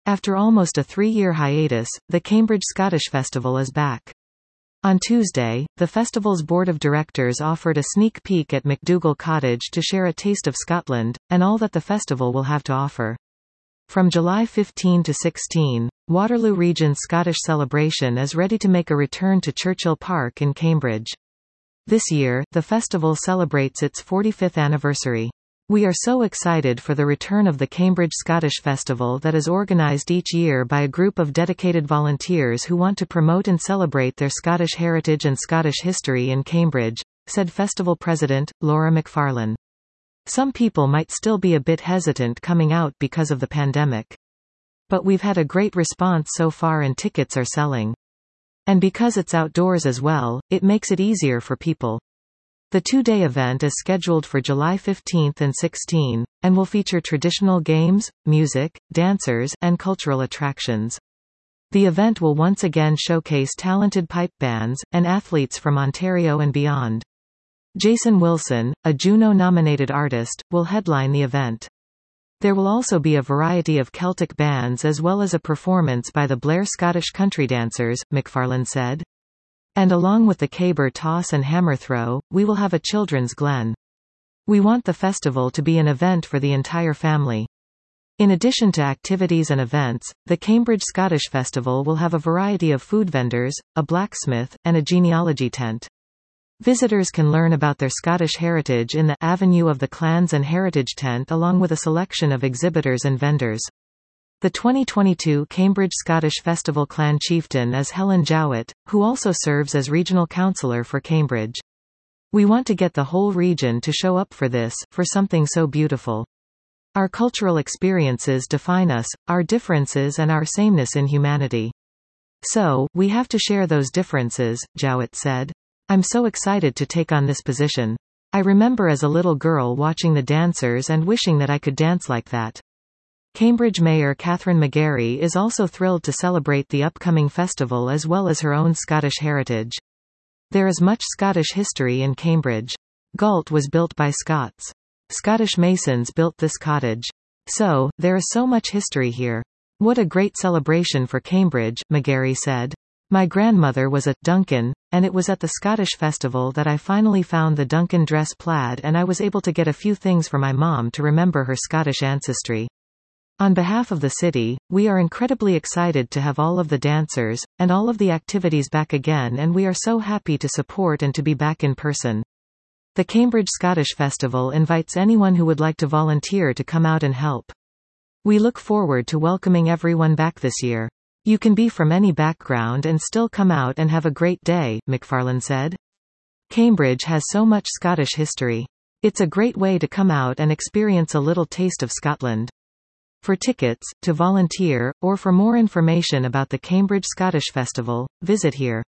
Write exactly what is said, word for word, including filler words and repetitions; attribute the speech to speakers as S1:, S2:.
S1: After almost a three-year hiatus, the Cambridge Scottish Festival is back. On Tuesday, the festival's board of directors offered a sneak peek at MacDougall Cottage to share a taste of Scotland, and all that the festival will have to offer. From July fifteenth to sixteenth, Waterloo Region's Scottish celebration is ready to make a return to Churchill Park in Cambridge. This year, the festival celebrates its forty-fifth anniversary. We are so excited for the return of the Cambridge Scottish Festival that is organised each year by a group of dedicated volunteers who want to promote and celebrate their Scottish heritage and Scottish history in Cambridge, said festival president, Laura McFarlane. Some people might still be a bit hesitant coming out because of the pandemic. But we've had a great response so far and tickets are selling. And because it's outdoors as well, it makes it easier for people. The two-day event is scheduled for July fifteenth and sixteenth, and will feature traditional games, music, dancers, and cultural attractions. The event will once again showcase talented pipe bands, and athletes from Ontario and beyond. Jason Wilson, a Juno-nominated artist, will headline the event. There will also be a variety of Celtic bands as well as a performance by the Blair Scottish Country Dancers, McFarlane said. And along with the caber toss and hammer throw, we will have a children's glen. We want the festival to be an event for the entire family. In addition to activities and events, the Cambridge Scottish Festival will have a variety of food vendors, a blacksmith, and a genealogy tent. Visitors can learn about their Scottish heritage in the Avenue of the Clans and Heritage tent along with a selection of exhibitors and vendors. The twenty twenty-two Cambridge Scottish Festival clan chieftain is Helen Jowett, who also serves as regional councillor for Cambridge. We want to get the whole region to show up for this, for something so beautiful. Our cultural experiences define us, our differences and our sameness in humanity. So, we have to share those differences, Jowett said. I'm so excited to take on this position. I remember as a little girl watching the dancers and wishing that I could dance like that. Cambridge Mayor Catherine McGarry is also thrilled to celebrate the upcoming festival as well as her own Scottish heritage. There is much Scottish history in Cambridge. Galt was built by Scots. Scottish masons built this cottage. So, there is so much history here. What a great celebration for Cambridge, McGarry said. My grandmother was a Duncan, and it was at the Scottish Festival that I finally found the Duncan dress plaid and I was able to get a few things for my mom to remember her Scottish ancestry. On behalf of the city, we are incredibly excited to have all of the dancers, and all of the activities back again and we are so happy to support and to be back in person. The Cambridge Scottish Festival invites anyone who would like to volunteer to come out and help. We look forward to welcoming everyone back this year. You can be from any background and still come out and have a great day, McFarlane said. Cambridge has so much Scottish history. It's a great way to come out and experience a little taste of Scotland. For tickets, to volunteer, or for more information about the Cambridge Scottish Festival, visit here.